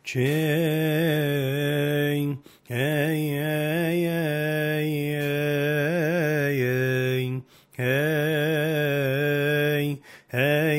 Ching, hey, hey, hey, hey, hey, hey,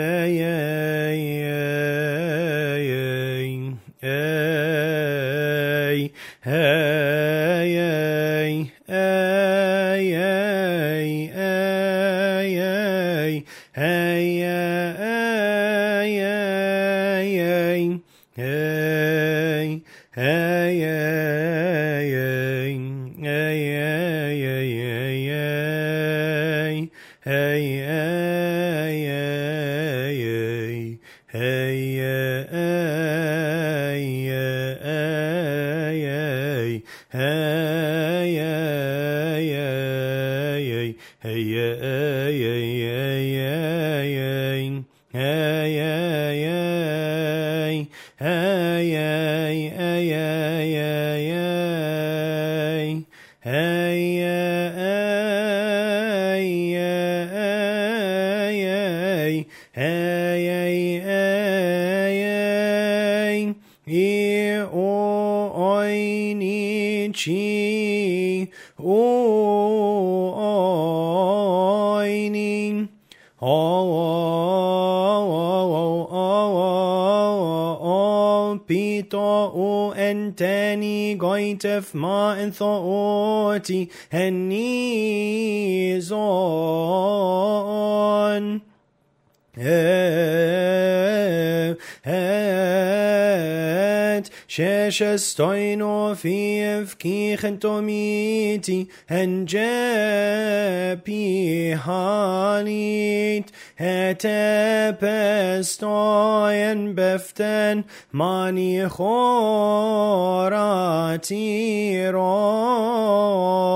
Enteni goitef ma enthooti henizon et sheshestoino fiv kichentomiti henjepi halit hetepestoyen beften mani choratiron